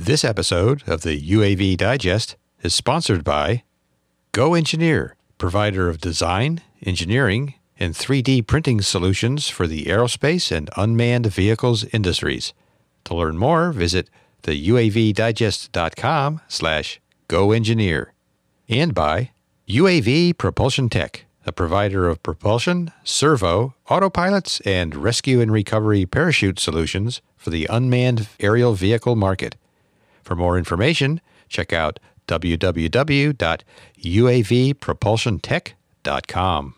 This episode of the UAV Digest is sponsored by Go Engineer, provider of design, engineering, and 3D printing solutions for the aerospace and unmanned vehicles industries. To learn more, visit the uavdigest.com/goengineer. And by UAV Propulsion Tech, a provider of propulsion, servo, autopilots, and rescue and recovery parachute solutions for the unmanned aerial vehicle market. For more information, check out www.uavpropulsiontech.com.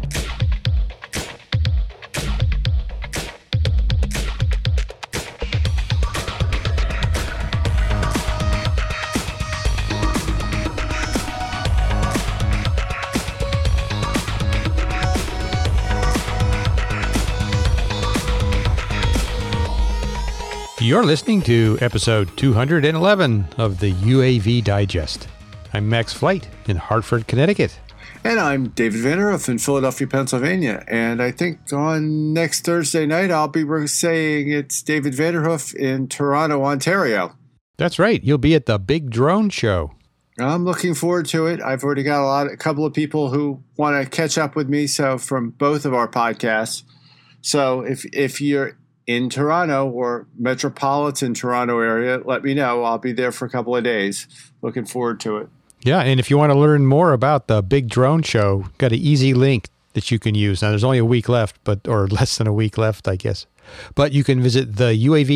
You're listening to episode 211 of the UAV Digest. I'm Max Flight in Hartford, Connecticut. And I'm David Vanderhoof in Philadelphia, Pennsylvania. And I think on next Thursday night, I'll be saying it's David Vanderhoof in Toronto, Ontario. That's right. You'll be at the Big Drone Show. I'm looking forward to it. I've already got a couple of people who want to catch up with me. So from both of our podcasts. So if you're in Toronto or metropolitan Toronto area, let me know. I'll be there for a couple of days. Looking forward to it. Yeah, and if you want to learn more about the Big Drone Show, got an easy link that you can use. Now, there's only a week left, or less than a week left, I guess. But you can visit the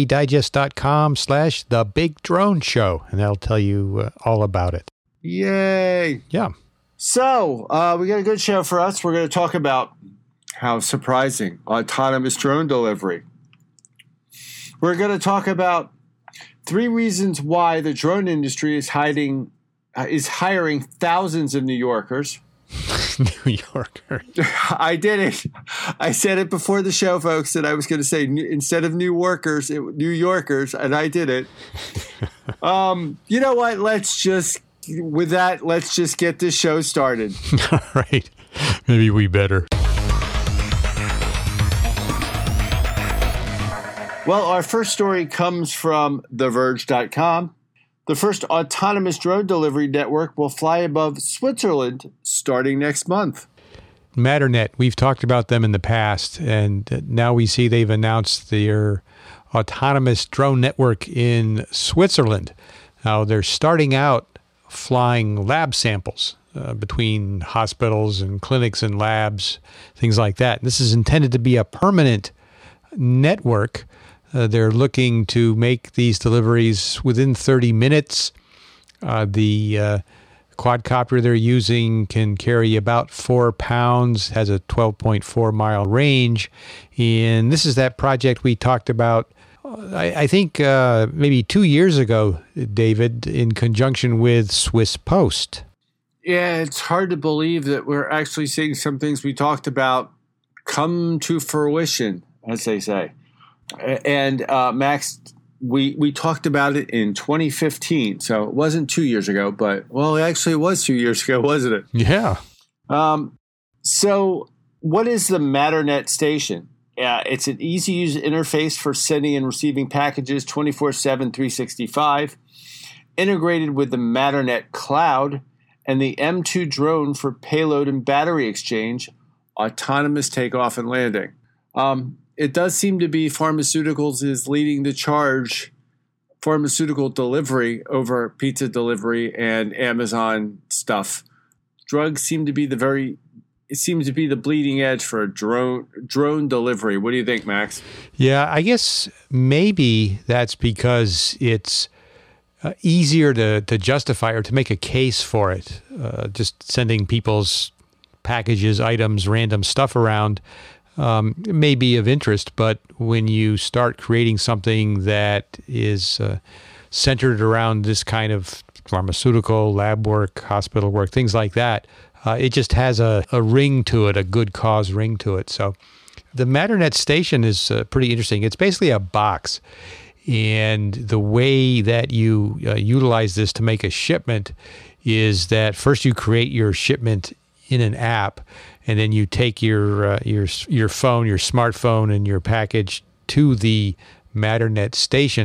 uavdigest.com/thebigdroneshow, and that'll tell you all about it. Yay! Yeah. So, we got a good show for us. We're going to talk about how surprising autonomous drone delivery. We're going to talk about 3 reasons why the drone industry is hiring thousands of New Yorkers. New Yorker. I did it. I said it before the show, folks, that I was going to say instead of new workers, New Yorkers, and I did it. You know what? Let's just get this show started. All right. Maybe we better. Well, our first story comes from TheVerge.com. The first autonomous drone delivery network will fly above Switzerland starting next month. Matternet, we've talked about them in the past, and now we see they've announced their autonomous drone network in Switzerland. Now, they're starting out flying lab samples between hospitals and clinics and labs, things like that. This is intended to be a permanent network. They're looking to make these deliveries within 30 minutes. The quadcopter they're using can carry about 4 pounds, has a 12.4-mile range. And this is that project we talked about, I think, maybe 2 years ago, David, in conjunction with Swiss Post. Yeah, it's hard to believe that we're actually seeing some things we talked about come to fruition, as they say. And Max, we talked about it in 2015, so it wasn't 2 years ago, but, well, actually it was 2 years ago, wasn't it? Yeah. So what is the Matternet station? It's an easy-use interface for sending and receiving packages 24/7, 365, integrated with the Matternet cloud and the M2 drone for payload and battery exchange, autonomous takeoff and landing. It does seem to be pharmaceuticals is leading the charge, pharmaceutical delivery over pizza delivery and Amazon stuff. Drugs seem to be the bleeding edge for drone delivery. What do you think, Max? Yeah, I guess maybe that's because it's easier to justify or to make a case for it. Just sending people's packages, items, random stuff around may be of interest, but when you start creating something that is centered around this kind of pharmaceutical, lab work, hospital work, things like that, it just has a ring to it, a good cause ring to it. So the Matternet station is pretty interesting. It's basically a box, and the way that you utilize this to make a shipment is that first you create your shipment in an app, and then you take your phone, your smartphone, and your package to the Matternet station,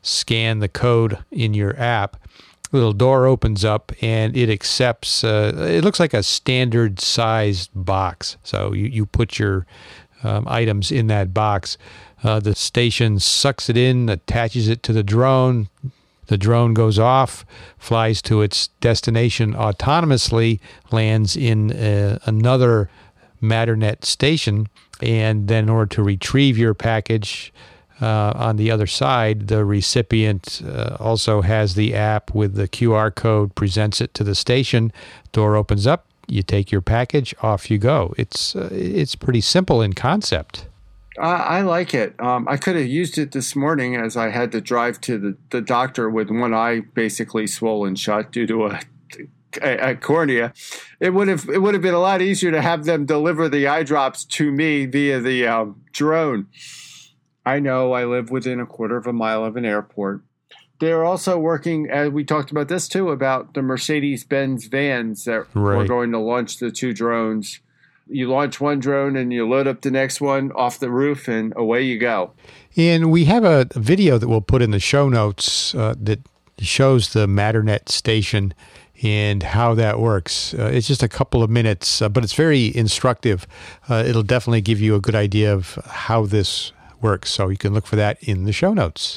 scan the code in your app, a little door opens up and it accepts, it looks like a standard sized box. So you put your items in that box. The station sucks it in, attaches it to the drone. The drone goes off, flies to its destination autonomously, lands in another Matternet station, and then in order to retrieve your package on the other side, the recipient also has the app with the QR code, presents it to the station, door opens up, you take your package, off you go. It's pretty simple in concept. I like it. I could have used it this morning as I had to drive to the doctor with one eye basically swollen shut due to a cornea. It would have been a lot easier to have them deliver the eye drops to me via the drone. I know I live within a quarter of a mile of an airport. They're also working, as we talked about this too, about the Mercedes-Benz vans that we're going to launch the 2 drones. You launch one drone and you load up the next one off the roof and away you go. And we have a video that we'll put in the show notes that shows the Matternet station and how that works. It's just a couple of minutes, but it's very instructive. It'll definitely give you a good idea of how this works. So you can look for that in the show notes.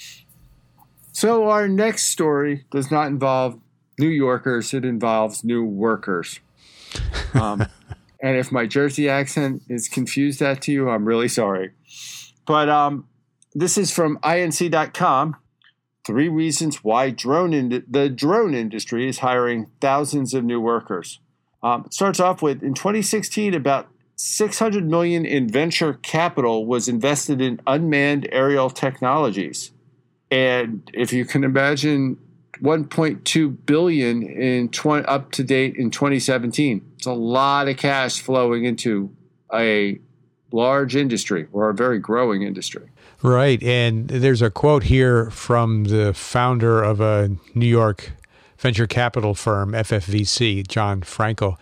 So our next story does not involve New Yorkers. It involves new workers. And if my Jersey accent is confused that to you, I'm really sorry. But this is from INC.com. 3 reasons why the drone industry is hiring thousands of new workers. It starts off with, in 2016, about $600 million in venture capital was invested in unmanned aerial technologies. And if you can imagine, $1.2 billion up to date in 2017. It's a lot of cash flowing into a large industry or a very growing industry. Right. And there's a quote here from the founder of a New York venture capital firm, FFVC, John Frankel.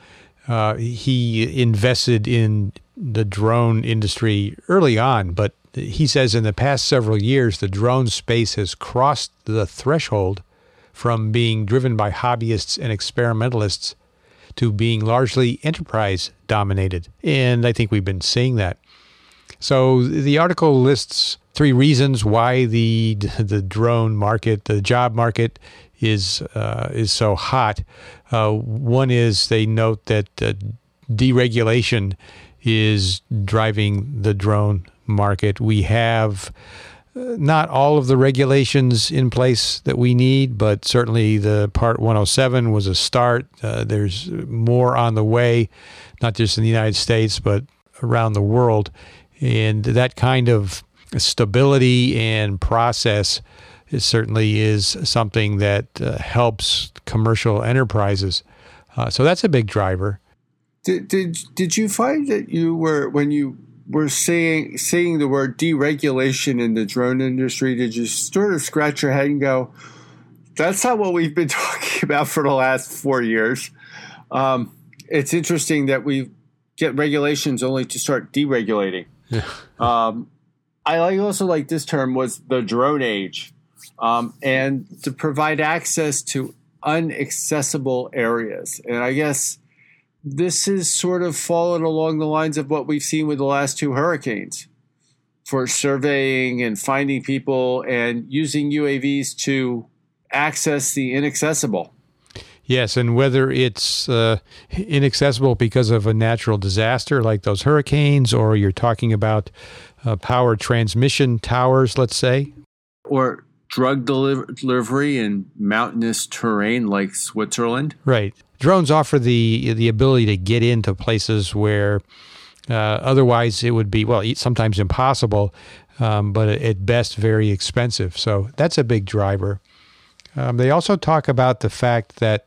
He invested in the drone industry early on, but he says in the past several years, the drone space has crossed the threshold from being driven by hobbyists and experimentalists to being largely enterprise dominated. And I think we've been seeing that. So the article lists 3 reasons why the drone market, the job market, is so hot. One is they note that deregulation is driving the drone market. We have not all of the regulations in place that we need, but certainly the Part 107 was a start. There's more on the way, not just in the United States, but around the world. And that kind of stability and process certainly is something that helps commercial enterprises. So that's a big driver. Did you find that you were, when you were saying the word deregulation in the drone industry, did you sort of scratch your head and go, that's not what we've been talking about for the last 4 years? It's interesting that we get regulations only to start deregulating. Yeah. I also like this term was the drone age, and to provide access to inaccessible areas. And I guess this is sort of fallen along the lines of what we've seen with the last 2 hurricanes for surveying and finding people and using UAVs to access the inaccessible. Yes, and whether it's inaccessible because of a natural disaster like those hurricanes, or you're talking about power transmission towers, let's say. Or drug delivery in mountainous terrain like Switzerland. Right. Drones offer the ability to get into places where otherwise it would be, well, sometimes impossible, but at best very expensive. So that's a big driver. They also talk about the fact that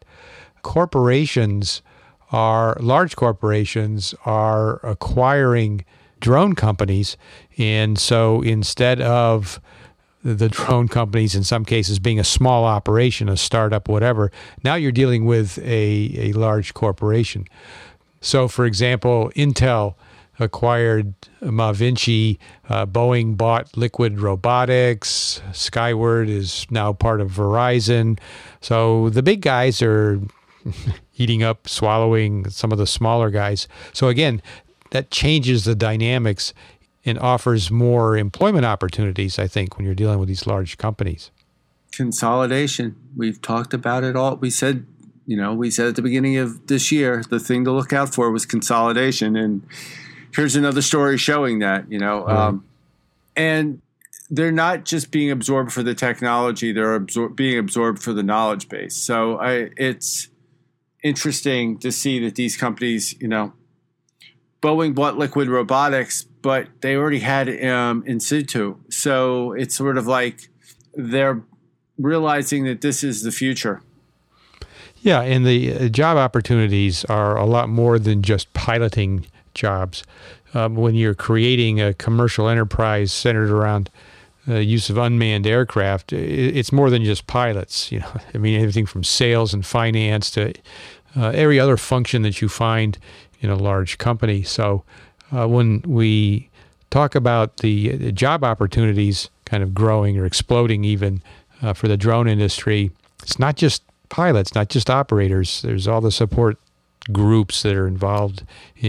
large corporations are acquiring drone companies. And so instead of the drone companies, in some cases, being a small operation, a startup, whatever, now you're dealing with a large corporation. So, for example, Intel acquired Mavinci. Boeing bought Liquid Robotics. Skyward is now part of Verizon. So the big guys are eating up, swallowing some of the smaller guys. So again, that changes the dynamics and offers more employment opportunities, I think, when you're dealing with these large companies. Consolidation. We've talked about it all. We said at the beginning of this year, the thing to look out for was consolidation. And here's another story showing that, and they're not just being absorbed for the technology, they're being absorbed for the knowledge base. So it's interesting to see that these companies, Boeing bought Liquid Robotics, but they already had In Situ. So it's sort of like they're realizing that this is the future. Yeah, and the job opportunities are a lot more than just piloting jobs. When you're creating a commercial enterprise centered around the use of unmanned aircraft, it's more than just pilots. Everything from sales and finance to every other function that you find in a large company. So when we talk about the job opportunities kind of growing or exploding even for the drone industry, it's not just pilots, not just operators. There's all the support groups that are involved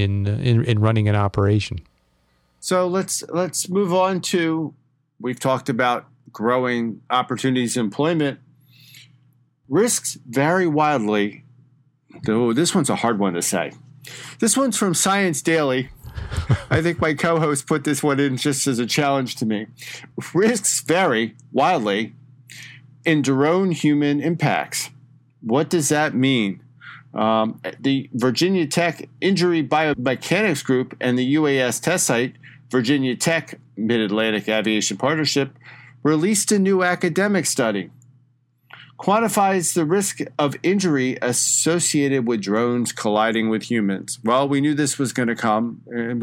in running an operation. So let's move on to, we've talked about growing opportunities in employment. Risks vary wildly, though this one's a hard one to say. This one's from Science Daily. I think my co-host put this one in just as a challenge to me. Risks vary wildly in drone human impacts. What does that mean? The Virginia Tech Injury Biomechanics Group and the UAS test site, Virginia Tech Mid-Atlantic Aviation Partnership, released a new academic study. Quantifies the risk of injury associated with drones colliding with humans. Well, we knew this was going to come, and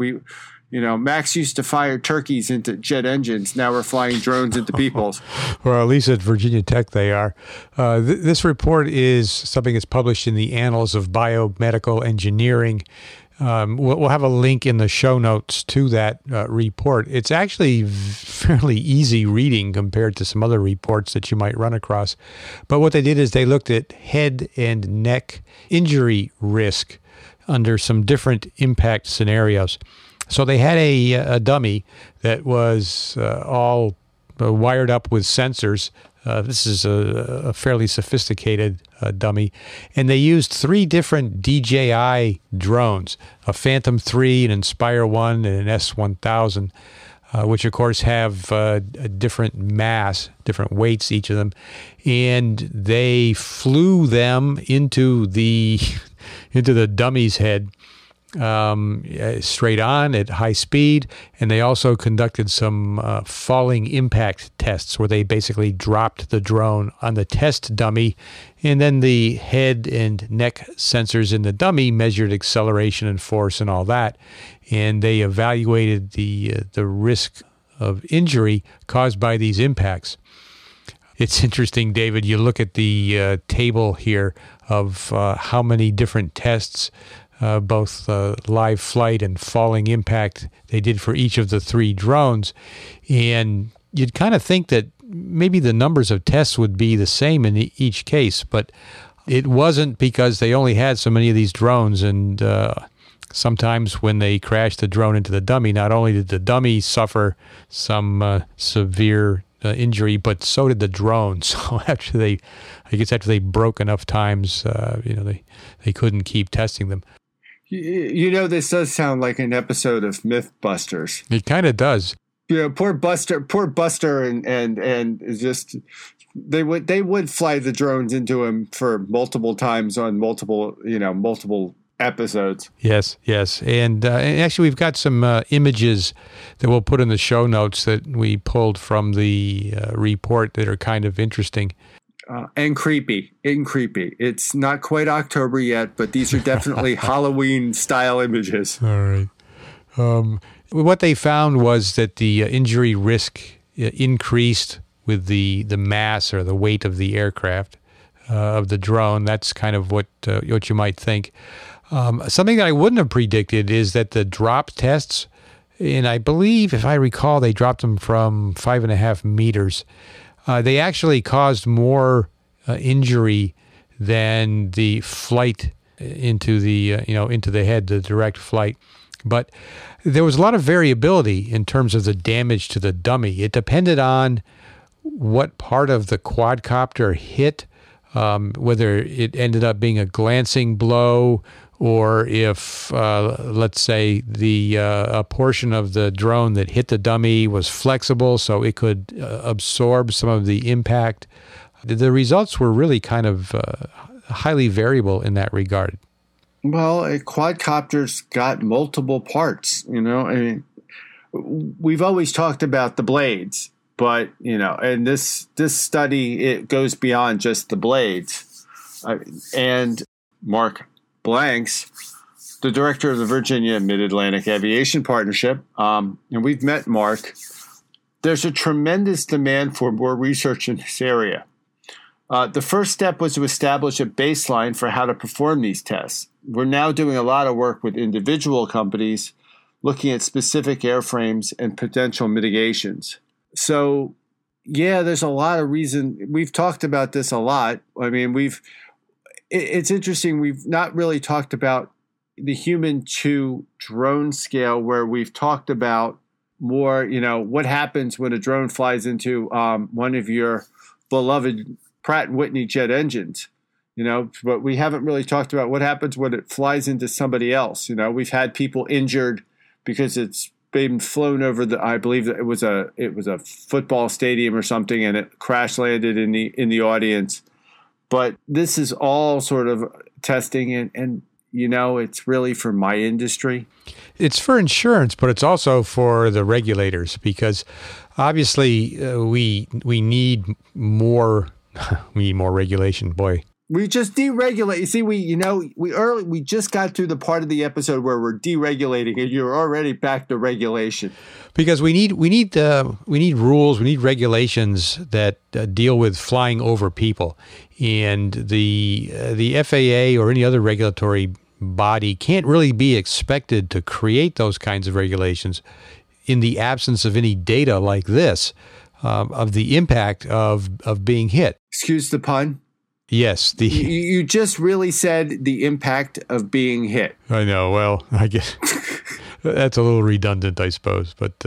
Max used to fire turkeys into jet engines. Now we're flying drones into people's. Well, at least at Virginia Tech they are. This report is something that's published in the Annals of Biomedical Engineering. We'll have a link in the show notes to that report. It's actually fairly easy reading compared to some other reports that you might run across. But what they did is they looked at head and neck injury risk under some different impact scenarios. So they had a dummy that was all wired up with sensors. This is a fairly sophisticated dummy. And they used 3 different DJI drones, a Phantom 3, an Inspire 1, and an S1000, which, of course, have a different mass, different weights, each of them. And they flew them into the dummy's head straight on at high speed, and they also conducted some falling impact tests where they basically dropped the drone on the test dummy, and then the head and neck sensors in the dummy measured acceleration and force and all that, and they evaluated the risk of injury caused by these impacts. It's interesting, David, you look at the table here of how many different tests, both live flight and falling impact, they did for each of the 3 drones. And you'd kind of think that maybe the numbers of tests would be the same in each case, but it wasn't, because they only had so many of these drones. And sometimes when they crashed the drone into the dummy, not only did the dummy suffer some severe injury, but so did the drone. So after they broke enough times, they couldn't keep testing them. This does sound like an episode of Mythbusters. It kind of does. Poor Buster, and just they would fly the drones into him for multiple times on multiple episodes. Yes. And actually, we've got some images that we'll put in the show notes that we pulled from the report that are kind of interesting. And creepy. It's not quite October yet, but these are definitely Halloween-style images. All right. What they found was that the injury risk increased with the mass or the weight of the aircraft, of the drone. That's kind of what you might think. Something that I wouldn't have predicted is that the drop tests, and I believe, if I recall, they dropped them from 5.5 meters. They actually caused more injury than the flight into the into the head, the direct flight. But there was a lot of variability in terms of the damage to the dummy. It depended on what part of the quadcopter hit, whether it ended up being a glancing blow, or if, let's say, a portion of the drone that hit the dummy was flexible so it could absorb some of the impact. The results were really kind of highly variable in that regard. Well, a quadcopter's got multiple parts, I mean, we've always talked about the blades, but, and this study, it goes beyond just the blades. And Mark Blanks, the director of the Virginia Mid-Atlantic Aviation Partnership, and we've met Mark. There's a tremendous demand for more research in this area. The first step was to establish a baseline for how to perform these tests. We're now doing a lot of work with individual companies looking at specific airframes and potential mitigations. So, yeah, there's a lot of reason. We've talked about this a lot. I mean, it's interesting. We've not really talked about the human to drone scale, where we've talked about more, what happens when a drone flies into one of your beloved Pratt & Whitney jet engines, but we haven't really talked about what happens when it flies into somebody else. We've had people injured because it's been flown over I believe that it was a football stadium or something, and it crash landed in the audience. But this is all sort of testing, and it's really for my industry. It's for insurance, but it's also for the regulators, because obviously we need more. We need more regulation, boy. We just deregulate. You see, we just got to the part of the episode where we're deregulating, and you're already back to regulation. Because we need rules, we need regulations that deal with flying over people, and the FAA or any other regulatory body can't really be expected to create those kinds of regulations in the absence of any data like this. Of the impact of being hit. Excuse the pun? Yes. You just really said the impact of being hit. I know. Well, I guess that's a little redundant, I suppose. But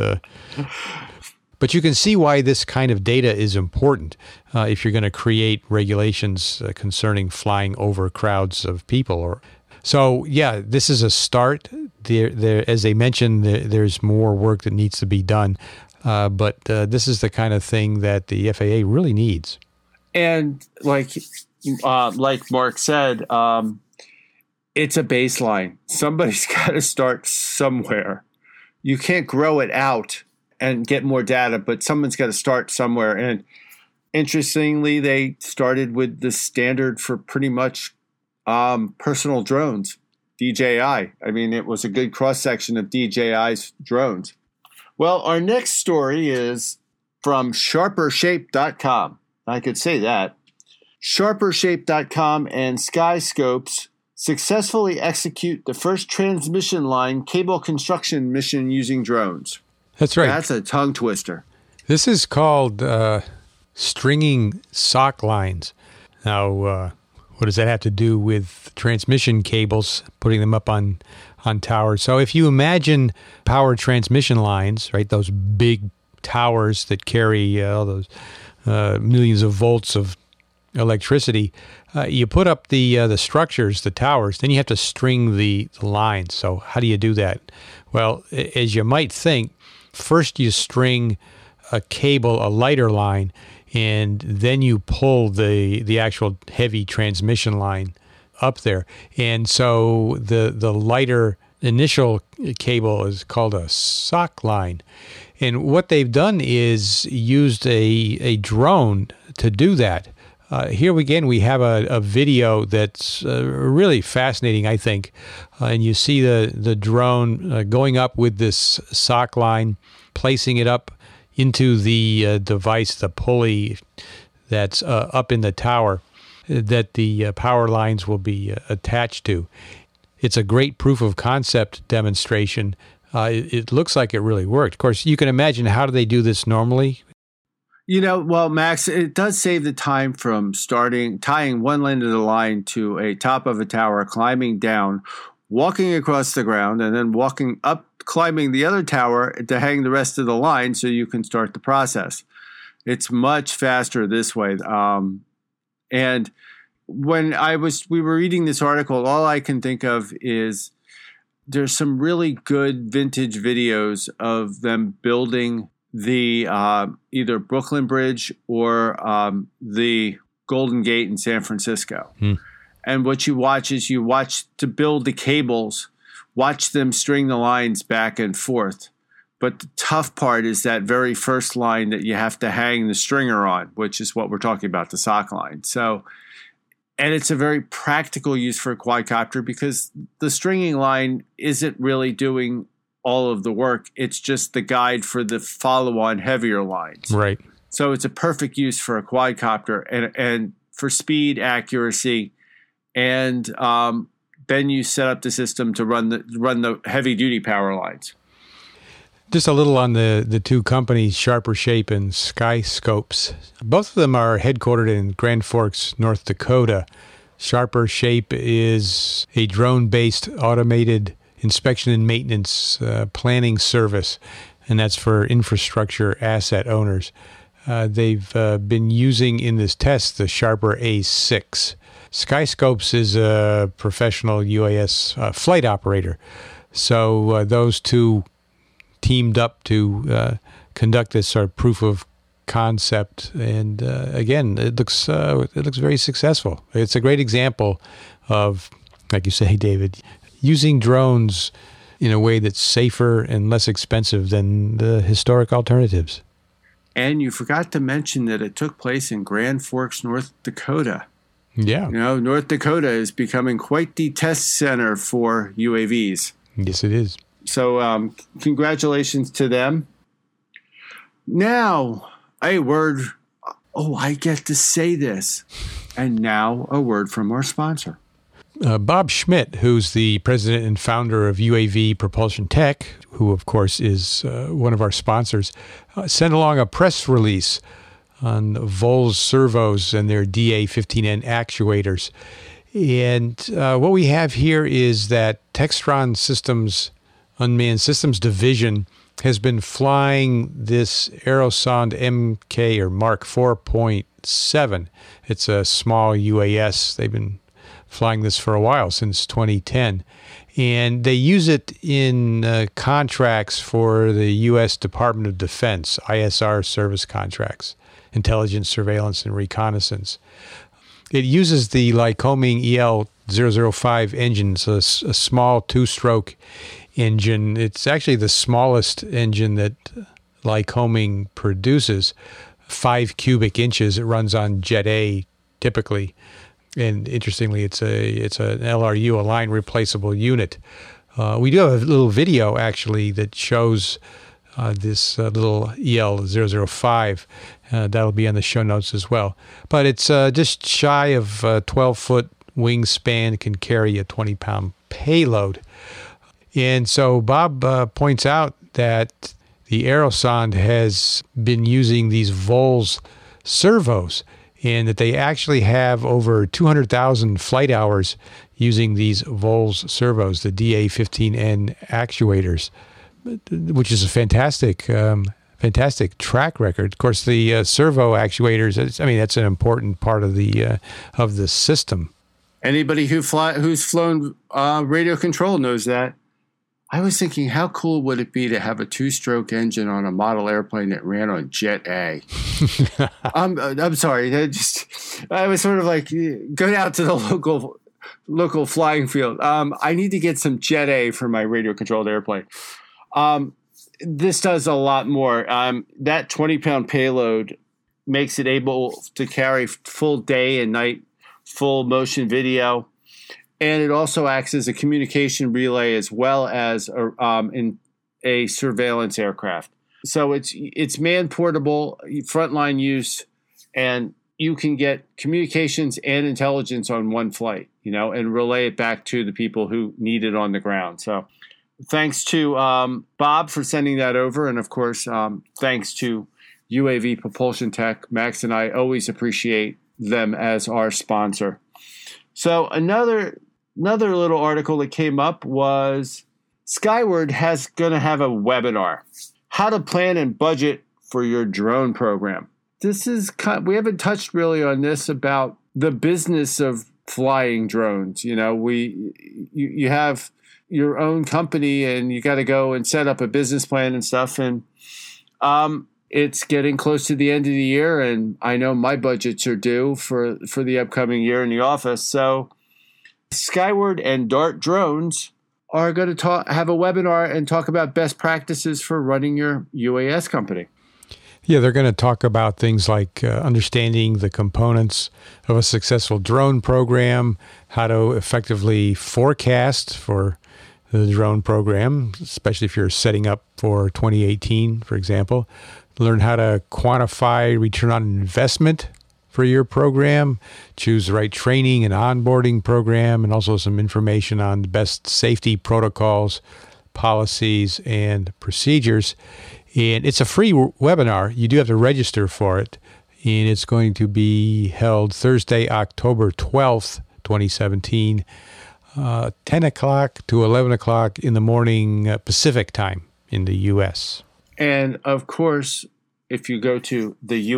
you can see why this kind of data is important if you're going to create regulations concerning flying over crowds of people. So, yeah, this is a start. There, as they mentioned, there's more work that needs to be done. But this is the kind of thing that the FAA really needs. And like Mark said, it's a baseline. Somebody's got to start somewhere. You can't grow it out and get more data, but someone's got to start somewhere. And interestingly, they started with the standard for pretty much personal drones, DJI. I mean, it was a good cross-section of DJI's drones. Well, our next story is from SharperShape.com. I could say that. SharperShape.com and Skyscopes successfully execute the first transmission line cable construction mission using drones. That's right. That's a tongue twister. This is called stringing sock lines. Now, what does that have to do with transmission cables, putting them up on towers? So if you imagine power transmission lines, right, those big towers that carry all those millions of volts of electricity, you put up the structures, the towers, then you have to string the lines. So how do you do that? Well, as you might think, first you string a cable, a lighter line, and then you pull the actual heavy transmission line up there. And so the lighter initial cable is called a sock line. And what they've done is used a drone to do that. Here again, we have a video that's really fascinating, I think. And you see the drone going up with this sock line, placing it up into the device, the pulley that's up in the tower that the power lines will be attached to. it's a great proof of concept demonstration. It looks like it really worked. Of course, you can imagine, how do they do this normally? Well, Max, it does save the time from tying one end of the line to a top of a tower, climbing down, walking across the ground, and then walking up, climbing the other tower to hang the rest of the line so you can start the process. It's much faster this way. And when we were reading this article, all I can think of is there's some really good vintage videos of them building the either Brooklyn Bridge or the Golden Gate in San Francisco. And what you watch is to build the cables, watch them string the lines back and forth. But the tough part is that very first line that you have to hang the stringer on, which is what we're talking about, the sock line. So, and it's a very practical use for a quadcopter because the stringing line isn't really doing all of the work. It's just the guide for the follow-on heavier lines. Right. So it's a perfect use for a quadcopter and for speed, accuracy, and then you set up the system to run the heavy-duty power lines. Just a little on the two companies, Sharper Shape and Skyscopes. Both of them are headquartered in Grand Forks, North Dakota. Sharper Shape is a drone-based automated inspection and maintenance planning service, and that's for infrastructure asset owners. They've been using in this test the Sharper A6. Skyscopes is a professional UAS flight operator. So those two teamed up to conduct this sort of proof of concept, and again, it looks very successful. It's a great example of, like you say, David, using drones in a way that's safer and less expensive than the historic alternatives. And you forgot to mention that it took place in Grand Forks, North Dakota. Yeah. North Dakota is becoming quite the test center for UAVs. Yes, it is. So congratulations to them. Now, a word. Oh, I get to say this. And now a word from our sponsor. Bob Schmidt, who's the president and founder of UAV Propulsion Tech, who, of course, is one of our sponsors, sent along a press release on Vols servos and their DA-15N actuators. And what we have here is that Textron Systems Unmanned Systems Division has been flying this Aerosonde MK or Mark 4.7. It's a small UAS. They've been flying this for a while, since 2010. And they use it in contracts for the U.S. Department of Defense, ISR service contracts, intelligence, surveillance, and reconnaissance. It uses the Lycoming EL005 engine, so a small two-stroke engine. It's actually the smallest engine that Lycoming produces, 5 cubic inches. It runs on Jet A typically. And interestingly, it's an LRU, a line replaceable unit. We do have a little video, actually, that shows this little EL005. That'll be on the show notes as well. But it's just shy of 12-foot wingspan, can carry a 20-pound payload. And so Bob points out that the Aerosonde has been using these Vols servos, and that they actually have over 200,000 flight hours using these Vols servos, the DA-15N actuators, which is a fantastic track record. Of course, the servo actuators, that's an important part of the system. Anybody who's flown radio control knows that. I was thinking, how cool would it be to have a two-stroke engine on a model airplane that ran on Jet A? I'm sorry. I was sort of like, go down to the local flying field. I need to get some Jet A for my radio-controlled airplane. This does a lot more. That 20-pound payload makes it able to carry full day and night, full motion video. And it also acts as a communication relay as well as in a surveillance aircraft. So it's man-portable, frontline use, and you can get communications and intelligence on one flight. and relay it back to the people who need it on the ground. So thanks to Bob for sending that over. And of course, thanks to UAV Propulsion Tech. Max and I always appreciate them as our sponsor. So another little article that came up was Skyward going to have a webinar, how to plan and budget for your drone program. We haven't touched really on this about the business of flying drones. You have your own company and you got to go and set up a business plan and stuff. And it's getting close to the end of the year, and I know my budgets are due for the upcoming year in the office. So Skyward and Dart Drones are going to have a webinar and talk about best practices for running your UAS company. Yeah, they're going to talk about things like understanding the components of a successful drone program, how to effectively forecast for the drone program, especially if you're setting up for 2018, for example. Learn how to quantify return on investment for your program, choose the right training and onboarding program, and also some information on the best safety protocols, policies, and procedures. And it's a free webinar. You do have to register for it. And it's going to be held Thursday, October 12th, 2017, 10 o'clock to 11 o'clock in the morning Pacific time in the U.S. And of course, if you go to the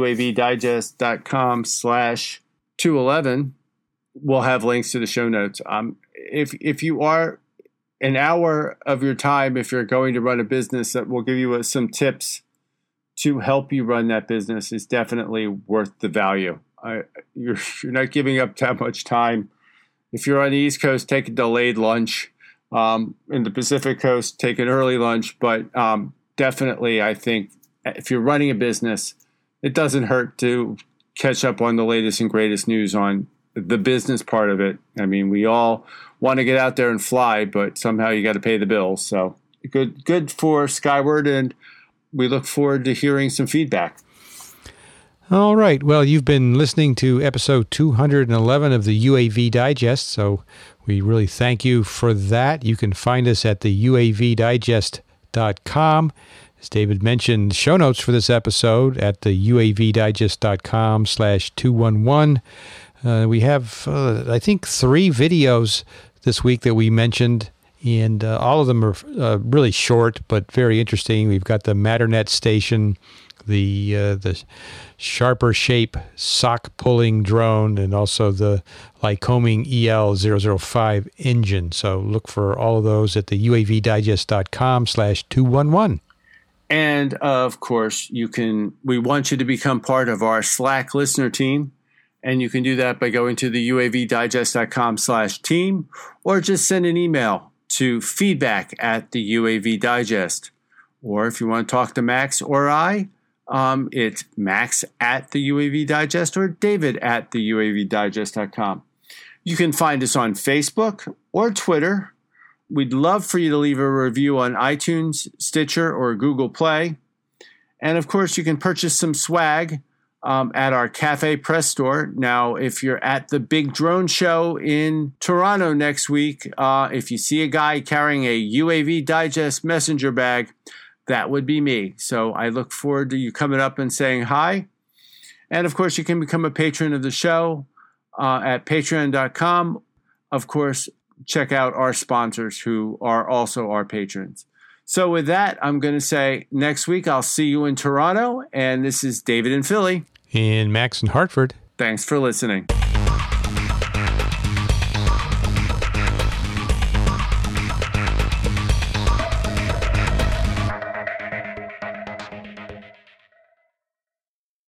uavdigest.com/211, we'll have links to the show notes. If you are an hour of your time, if you're going to run a business, that will give you some tips to help you run that business, is definitely worth the value. You're not giving up that much time. If you're on the East Coast, take a delayed lunch. In the Pacific Coast, take an early lunch. But definitely, I think if you're running a business, it doesn't hurt to catch up on the latest and greatest news on the business part of it. I mean, we all want to get out there and fly, but somehow you got to pay the bills. So good for Skyward, and we look forward to hearing some feedback. All right. Well, you've been listening to episode 211 of the UAV Digest, so we really thank you for that. You can find us at the uavdigest.com. As David mentioned, show notes for this episode at the uavdigest.com/211. We have, I think, 3 videos this week that we mentioned, and all of them are really short but very interesting. We've got the Matternet station, the Sharper Shape sock pulling drone, and also the Lycoming EL005 engine. So look for all of those at the uavdigest.com/211. And of course, we want you to become part of our Slack listener team. And you can do that by going to the uavdigest.com/team, or just send an email to feedback@the UAV Or if you want to talk to Max or I, it's Max at the UAV Digest or David at the UAVdigest.com. You can find us on Facebook or Twitter. We'd love for you to leave a review on iTunes, Stitcher, or Google Play. And of course, you can purchase some swag at our Cafe Press store. Now, if you're at the big drone show in Toronto next week, if you see a guy carrying a UAV Digest messenger bag, that would be me. So I look forward to you coming up and saying hi. And of course, you can become a patron of the show at patreon.com. Of course, check out our sponsors who are also our patrons. So with that, I'm going to say next week I'll see you in Toronto. And this is David in Philly. And Max in Hartford. Thanks for listening.